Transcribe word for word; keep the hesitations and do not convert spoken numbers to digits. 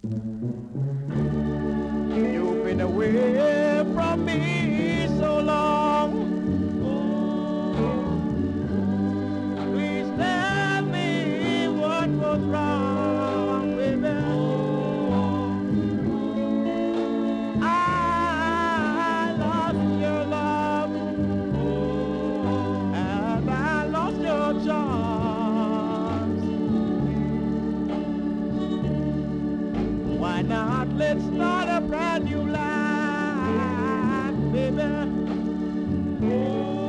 You've been away from me so long. Please tell me what was wrong, baby. I lost your love and I lost your charms. Why not? Let's start a brand new life, baby. Oh.